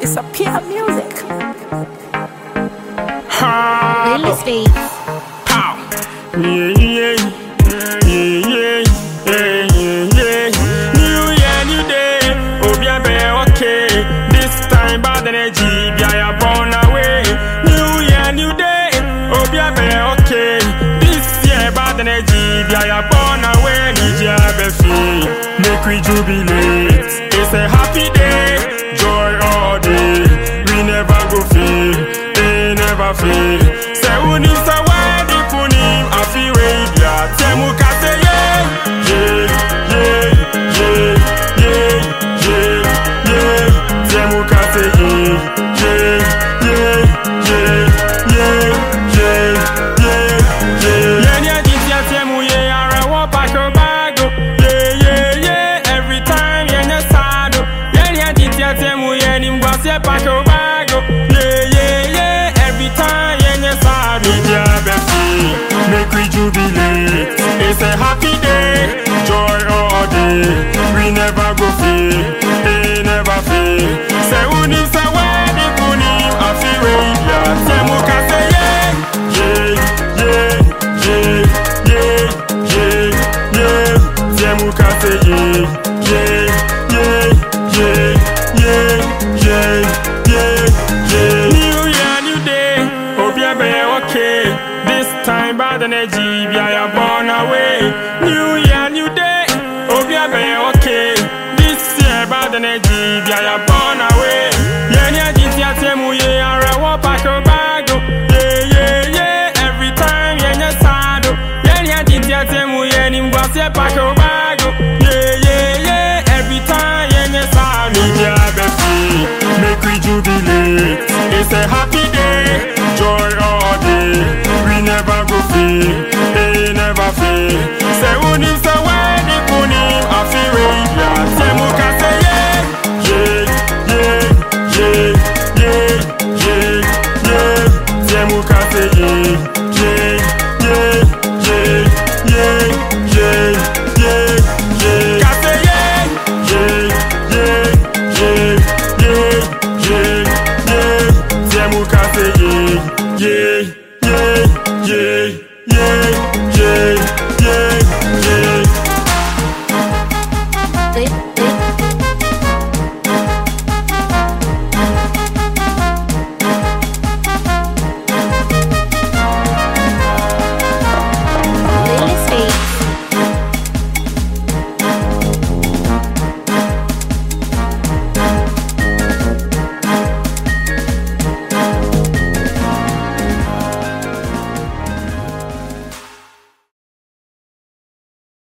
It's a pure music. Lily Speaks. Pow. Yeah, yeah, yeah, yeah, yeah, yeah. New year, new day. Oh, be okay. This time, bad energy, be I born away. New year, new day. Oh, be okay. This year, bad energy, be I born away. DJ Befi, make we jubilate. It's a happy day, joy all day. We never go fail, they never fail. Say who needs a wedding punim, I feel radio. Temu kase yeah, yeah, yeah, yeah, yeah, yeah, yeah. Temu kase yeah, yeah, yeah, yeah, yeah, yeah, yeah. Yeah, yeah, this year temu yeah, I want back your bag. Yeah, yeah, yeah. Every time yeah, sad. Yeah, yeah, this year temu yeah, nim was yeah back your bag. Yeah, yeah, yeah. Every time yeah, sad. Media Befi, make we jubilate. It's a happy day, joy all day. We never go fail, they never fail. Say who needs a wedding punim, I feel radio. Temu kase yeah, yeah, yeah, yeah, yeah, yeah. Temu kase yeah, yeah, yeah, yeah, yeah, yeah, yeah. New year, new day, hope you be okay. This time bad energy, be I born away. New year, new day, hope you be okay. This year bad energy, be I born away.